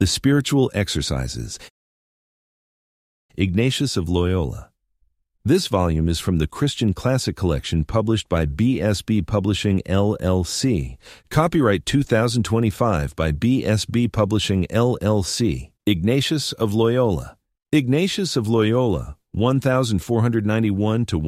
The Spiritual Exercises. Ignatius of Loyola. This volume is from the Christian Classic Collection published by BSB Publishing LLC. Copyright 2025 by BSB Publishing LLC. Ignatius of Loyola. Ignatius of Loyola, 1491 to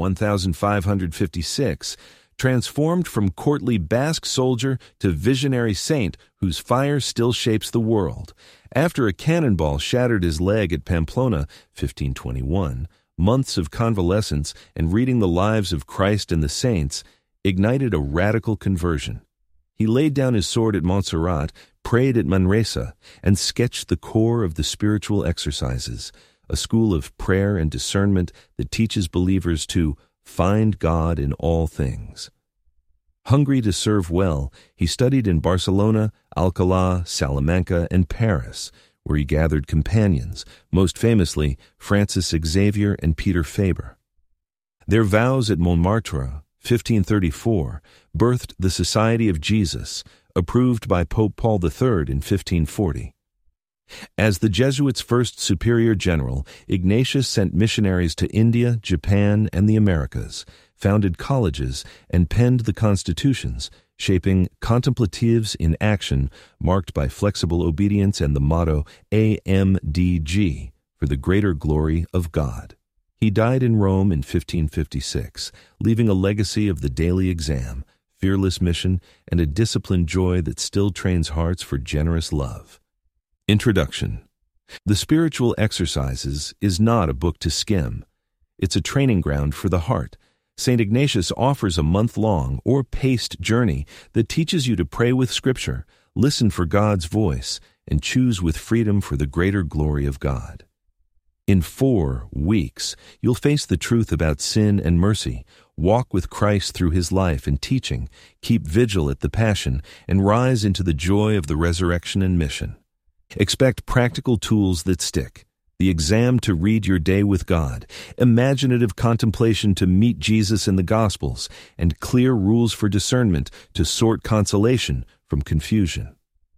1556, transformed from courtly Basque soldier to visionary saint whose fire still shapes the world. After a cannonball shattered his leg at Pamplona, 1521, months of convalescence and reading the lives of Christ and the saints ignited a radical conversion. He laid down his sword at Montserrat, prayed at Manresa, and sketched the core of the Spiritual Exercises, a school of prayer and discernment that teaches believers to find God in all things. Hungry to serve well, he studied in Barcelona, Alcalá, Salamanca, and Paris, where he gathered companions, most famously Francis Xavier and Peter Faber. Their vows at Montmartre, 1534, birthed the Society of Jesus, approved by Pope Paul III in 1540. As the Jesuits' first superior general, Ignatius sent missionaries to India, Japan, and the Americas, founded colleges, and penned the constitutions, shaping contemplatives in action marked by flexible obedience and the motto AMDG, for the greater glory of God. He died in Rome in 1556, leaving a legacy of the daily exam, fearless mission, and a disciplined joy that still trains hearts for generous love. Introduction. The Spiritual Exercises is not a book to skim. It's a training ground for the heart. St. Ignatius offers a month-long or paced journey that teaches you to pray with Scripture, listen for God's voice, and choose with freedom for the greater glory of God. In 4 weeks, you'll face the truth about sin and mercy, walk with Christ through his life and teaching, keep vigil at the Passion, and rise into the joy of the resurrection and mission. Expect practical tools that stick, the exam to read your day with God, imaginative contemplation to meet Jesus in the Gospels, and clear rules for discernment to sort consolation from confusion.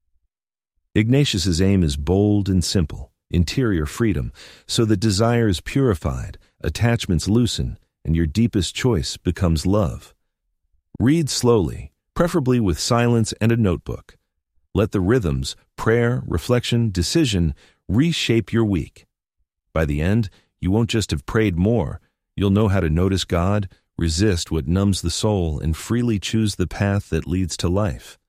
Ignatius's aim is bold and simple, interior freedom, so that desire is purified, attachments loosen, and your deepest choice becomes love. Read slowly, preferably with silence and a notebook. Let the rhythms, prayer, reflection, decision, reshape your week. By the end, you won't just have prayed more. You'll know how to notice God, resist what numbs the soul, and freely choose the path that leads to life.